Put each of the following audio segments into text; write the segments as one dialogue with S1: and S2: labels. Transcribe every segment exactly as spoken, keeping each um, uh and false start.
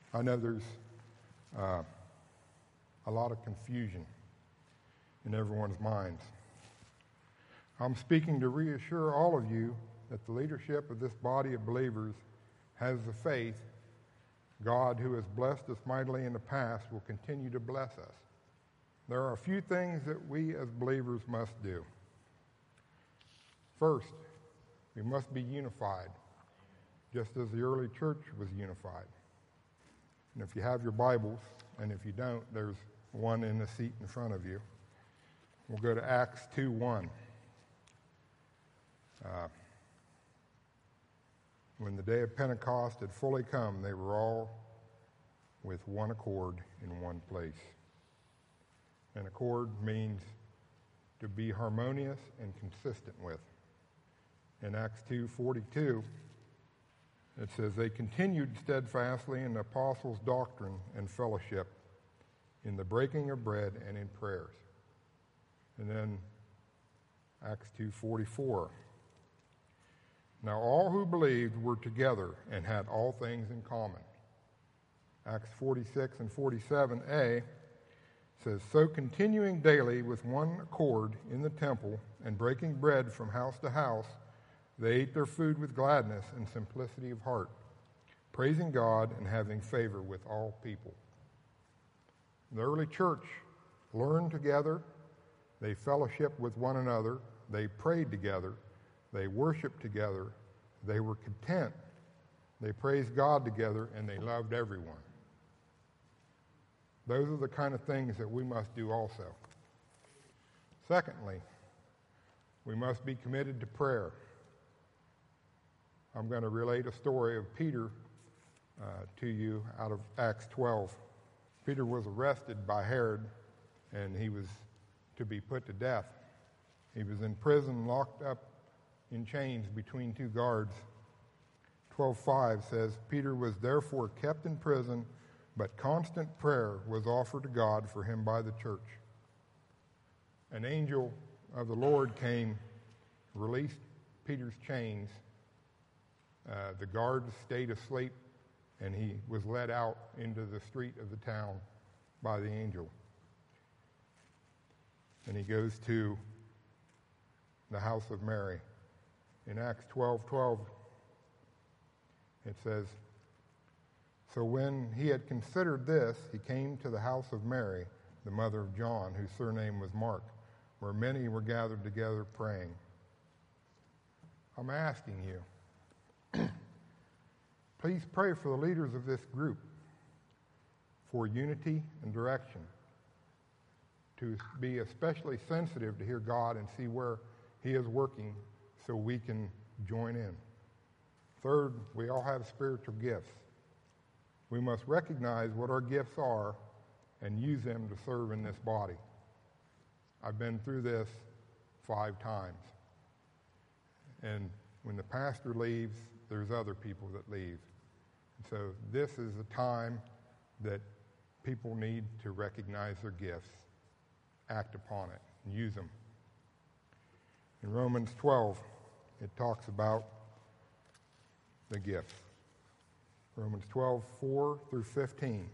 S1: I know there's uh, a lot of confusion in everyone's minds. I'm speaking to reassure all of you that the leadership of this body of believers has the faith God, who has blessed us mightily in the past, will continue to bless us. There are a few things that we as believers must do. First, we must be unified, just as the early church was unified. And if you have your Bibles, and if you don't, there's one in the seat in front of you. We'll go to Acts two one. Uh, when the day of Pentecost had fully come, they were all with one accord in one place. An accord means to be harmonious and consistent with. In Acts two forty-two, it says, they continued steadfastly in the apostles' doctrine and fellowship, in the breaking of bread and in prayers. And then Acts two forty-four. Now all who believed were together and had all things in common. Acts forty-six and forty-seven a says, so continuing daily with one accord in the temple and breaking bread from house to house, they ate their food with gladness and simplicity of heart, praising God and having favor with all people. The early church learned together, they fellowshiped with one another, they prayed together, they worshiped together, they were content, they praised God together, and they loved everyone. Those are the kind of things that we must do also. Secondly, we must be committed to prayer. I'm going to relate a story of Peter uh, to you out of Acts twelve. Peter was arrested by Herod, and he was to be put to death. He was in prison, locked up in chains between two guards. twelve five says, Peter was therefore kept in prison, but constant prayer was offered to God for him by the church. An angel of the Lord came, released Peter's chains. Uh, the guards stayed asleep, and he was led out into the street of the town by the angel. And he goes to the house of Mary. In Acts twelve twelve, it says, so when he had considered this, he came to the house of Mary, the mother of John, whose surname was Mark, where many were gathered together praying. I'm asking you, please pray for the leaders of this group for unity and direction, to be especially sensitive to hear God and see where he is working so we can join in. Third, we all have spiritual gifts. We must recognize what our gifts are and use them to serve in this body. I've been through this five times. And when the pastor leaves, there's other people that leave. So this is a time that people need to recognize their gifts, act upon it, and use them. In Romans twelve, it talks about the gifts. Romans twelve, four through fifteen.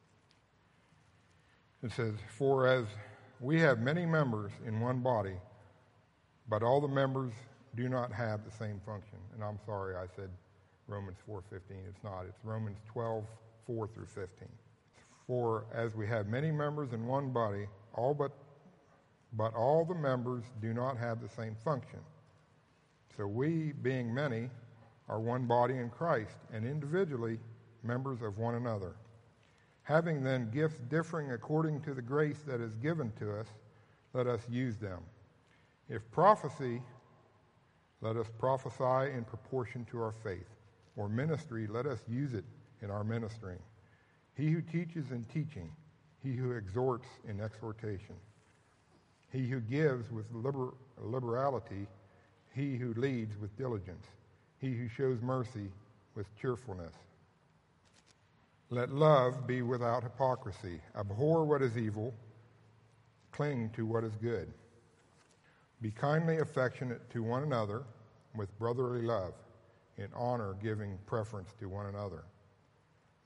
S1: It says, for as we have many members in one body, but all the members do not have the same function. And I'm sorry, I said Romans four fifteen. It's not. It's Romans twelve, four through fifteen. For as we have many members in one body, all but but all the members do not have the same function. So we, being many, are one body in Christ, and individually members of one another. Having then gifts differing according to the grace that is given to us, let us use them. If prophecy, let us prophesy in proportion to our faith. Or ministry, let us use it in our ministering. He who teaches in teaching, he who exhorts in exhortation, he who gives with liber- liberality, he who leads with diligence, he who shows mercy with cheerfulness. Let love be without hypocrisy. Abhor what is evil, cling to what is good. Be kindly affectionate to one another with brotherly love, in honor giving preference to one another.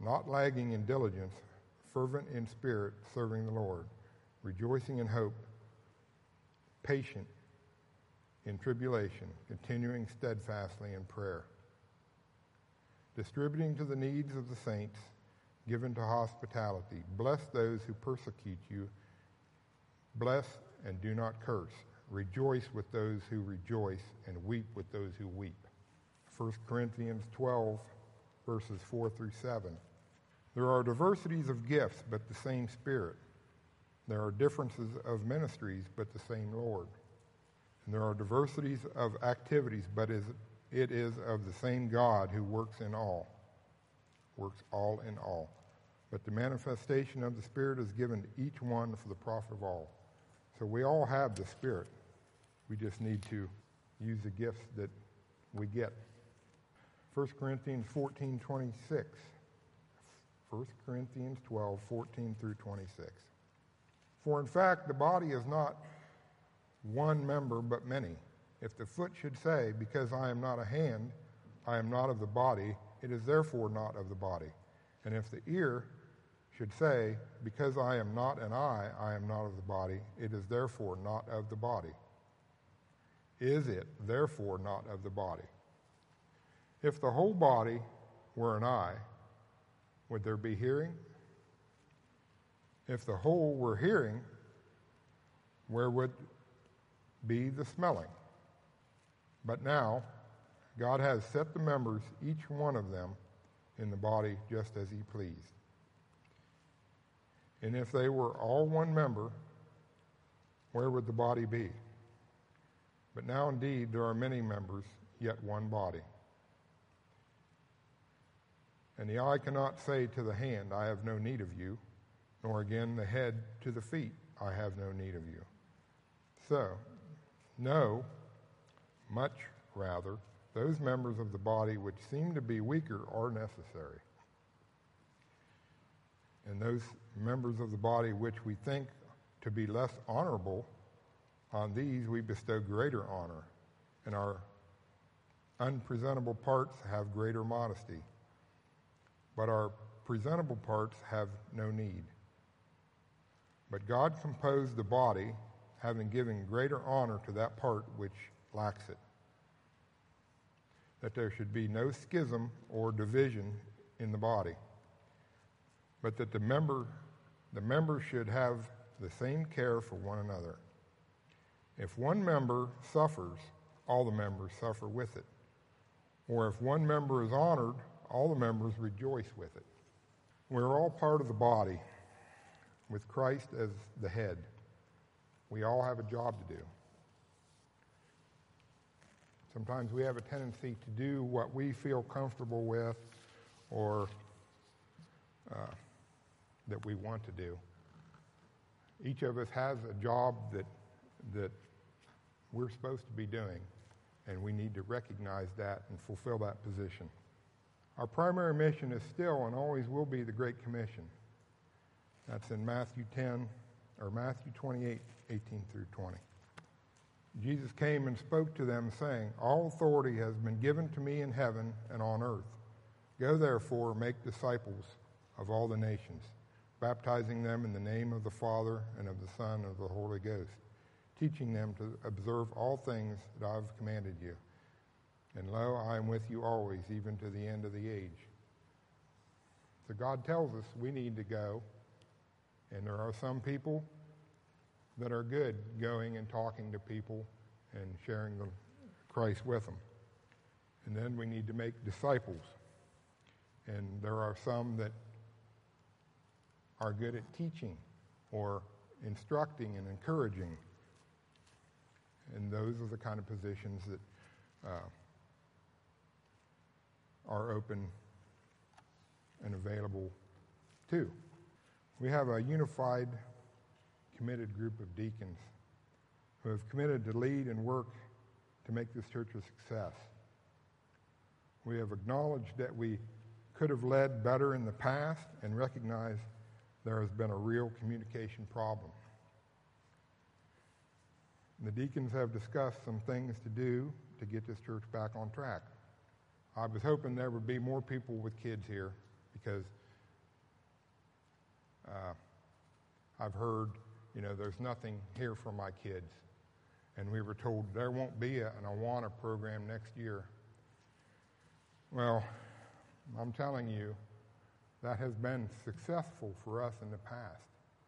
S1: not lagging in diligence, fervent in spirit, serving the Lord, rejoicing in hope, patient in tribulation, continuing steadfastly in prayer, distributing to the needs of the saints, given to hospitality. Bless those who persecute you. Bless and do not curse. Rejoice with those who rejoice, and weep with those who weep. First Corinthians twelve, verses four through seven. There are diversities of gifts, but the same Spirit. There are differences of ministries, but the same Lord. And there are diversities of activities, but is, it is of the same God who works in all. Works all in all. But the manifestation of the Spirit is given to each one for the profit of all. So we all have the Spirit. We just need to use the gifts that we get. First Corinthians fourteen twenty-six. First Corinthians twelve, fourteen through twenty-six. For in fact, the body is not one member, but many. If the foot should say, because I am not a hand, I am not of the body, it is therefore not of the body. And if the ear should say, because I am not an eye, I am not of the body, it is therefore not of the body. Is it therefore not of the body? If the whole body were an eye, would there be hearing? If the whole were hearing, where would be the smelling? But now, God has set the members, each one of them, in the body just as he pleased. And if they were all one member, where would the body be? But now indeed there are many members, yet one body. And the eye cannot say to the hand, I have no need of you, nor again the head to the feet, I have no need of you. So, no, much rather, those members of the body which seem to be weaker are necessary. And those members of the body which we think to be less honorable, on these we bestow greater honor, and our unpresentable parts have greater modesty. But our presentable parts have no need. But God composed the body, having given greater honor to that part which lacks it, that there should be no schism or division in the body, but that the member, the members should have the same care for one another. If one member suffers, all the members suffer with it. Or if one member is honored, all the members rejoice with it. We're all part of the body, with Christ as the head. We all have a job to do. Sometimes we have a tendency to do what we feel comfortable with or uh, that we want to do. Each of us has a job that that we're supposed to be doing, and we need to recognize that and fulfill that position. Our primary mission is still and always will be the Great Commission. That's in Matthew ten, or Matthew twenty-eight, eighteen through twenty. Jesus came and spoke to them, saying, all authority has been given to me in heaven and on earth. Go therefore, make disciples of all the nations, baptizing them in the name of the Father and of the Son and of the Holy Ghost, teaching them to observe all things that I have commanded you. And lo, I am with you always, even to the end of the age. So God tells us we need to go, and there are some people that are good going and talking to people and sharing the Christ with them. And then we need to make disciples. And there are some that are good at teaching or instructing and encouraging. And those are the kind of positions that uh, are open and available too. We have a unified, committed group of deacons who have committed to lead and work to make this church a success. We have acknowledged that we could have led better in the past and recognized there has been a real communication problem. The deacons have discussed some things to do to get this church back on track. I was hoping there would be more people with kids here because I've heard, you know, there's nothing here for my kids. And we were told there won't be a, an Awana program next year. Well, I'm telling you, that has been successful for us in the past.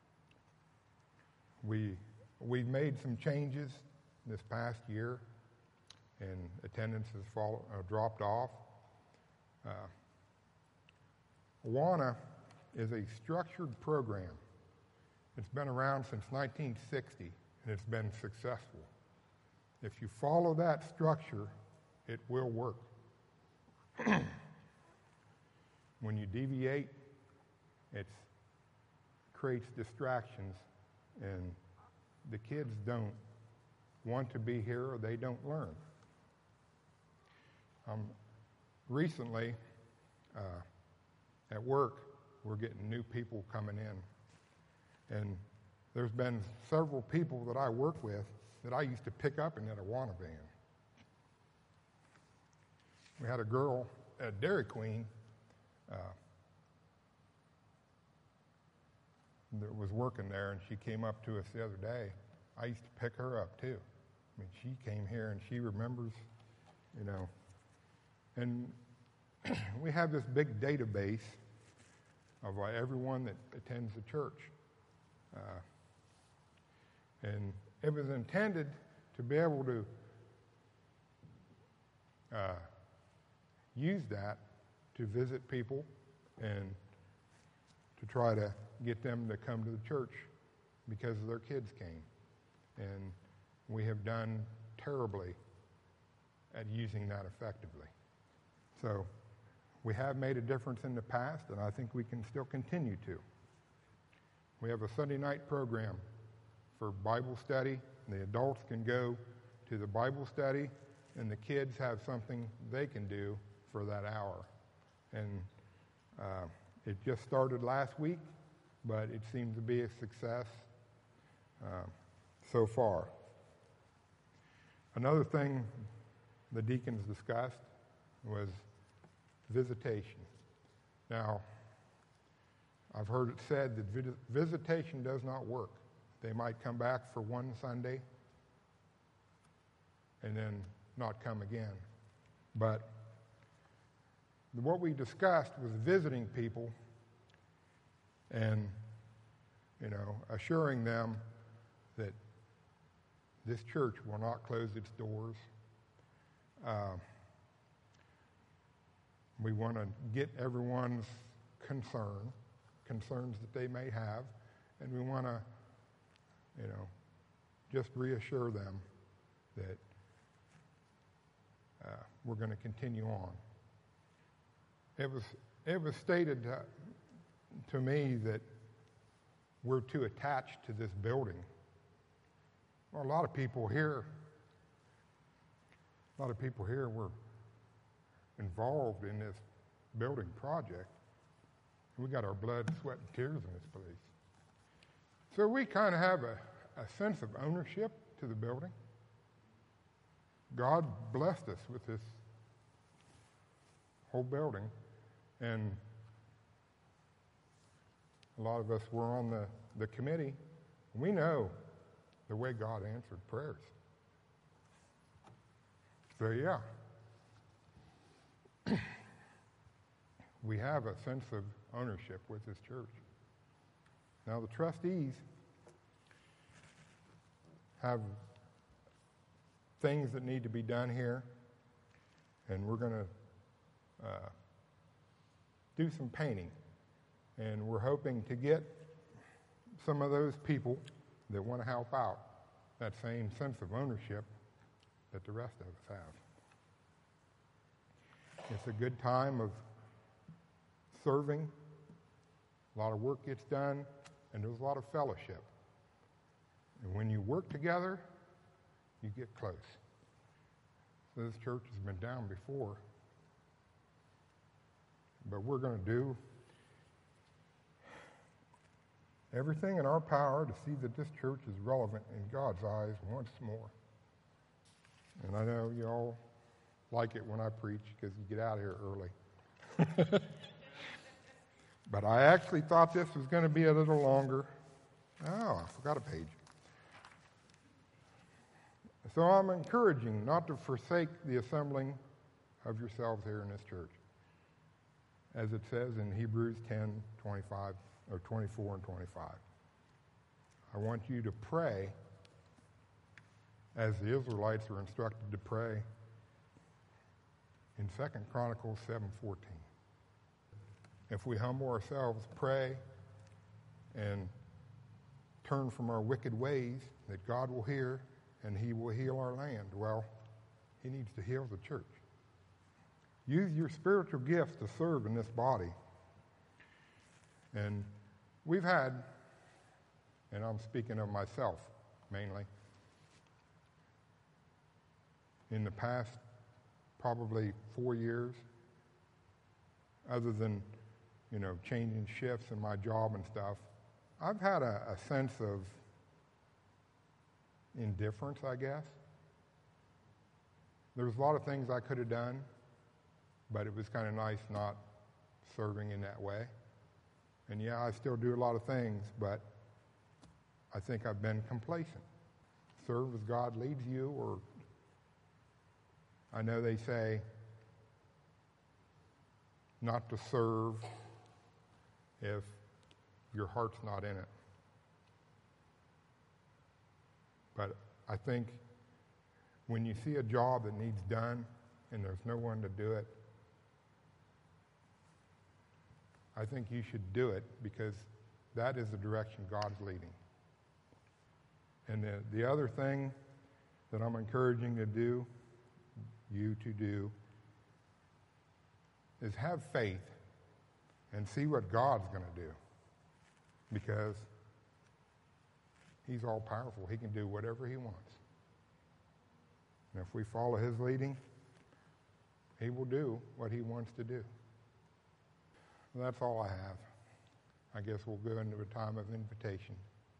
S1: We, we've made some changes this past year, and attendance has fall, uh, dropped off. Uh, Awana is a structured program. It's been around since nineteen sixty, and it's been successful. If you follow that structure, it will work. When you deviate, it creates distractions, and the kids don't want to be here or they don't learn. Um, recently, uh, at work, we're getting new people coming in. And there's been several people that I work with that I used to pick up in that Awana van. We had a girl at Dairy Queen uh, that was working there, and she came up to us the other day. I used to pick her up, too. I mean, she came here, and she remembers, you know. And we have this big database of uh, everyone that attends the church. Uh, and it was intended to be able to uh, use that to visit people and to try to get them to come to the church because their kids came. And we have done terribly at using that effectively. So we have made a difference in the past, and I think we can still continue to. We have a Sunday night program for Bible study. The adults can go to the Bible study, and the kids have something they can do for that hour. And uh, it just started last week, but it seems to be a success uh, so far. Another thing the deacons discussed was visitation. Now, I've heard it said that vid- visitation does not work. They might come back for one Sunday and then not come again. But what we discussed was visiting people and, you know, assuring them that this church will not close its doors. Uh, we want to get everyone's concern, concerns that they may have, and we want to, you know, just reassure them that uh, we're going to continue on. It was it was stated uh, to me that we're too attached to this building. Well, a lot of people here, a lot of people here were involved in this building project. We got our blood, sweat, and tears in this place. So we kind of have a, a sense of ownership to the building. God blessed us with this whole building, and a lot of us were on the, the committee. We know the way God answered prayers. So yeah, we have a sense of ownership with this church. Now the trustees have things that need to be done here, and we're going to uh, do some painting, and we're hoping to get some of those people that want to help out that same sense of ownership that the rest of us have. It's a good time of serving. A lot of work gets done, and there's a lot of fellowship. And when you work together, you get close. So this church has been down before, but we're going to do everything in our power to see that this church is relevant in God's eyes once more. And I know you all like it when I preach because you get out of here early. But I actually thought this was going to be a little longer. Oh, I forgot a page. So I'm encouraging not to forsake the assembling of yourselves here in this church, as it says in Hebrews ten, twenty-five, or twenty-four and twenty-five. I want you to pray as the Israelites were instructed to pray in Second Chronicles seven fourteen. If we humble ourselves, pray, and turn from our wicked ways, that God will hear and he will heal our land. Well, he needs to heal the church. Use your spiritual gifts to serve in this body. And we've had, and I'm speaking of myself mainly, in the past probably four years, other than, you know, changing shifts in my job and stuff, I've had a, a sense of indifference, I guess. There's a lot of things I could have done, but it was kind of nice not serving in that way. And yeah, I still do a lot of things, but I think I've been complacent. Serve as God leads you, or I know they say not to serve if your heart's not in it. But I think when you see a job that needs done and there's no one to do it, I think you should do it, because that is the direction God's leading. And the, the other thing that I'm encouraging to do, you to do, is have faith and see what God's going to do. Because he's all powerful. He can do whatever he wants. And if we follow his leading, he will do what he wants to do. Well, that's all I have. I guess we'll go into a time of invitation.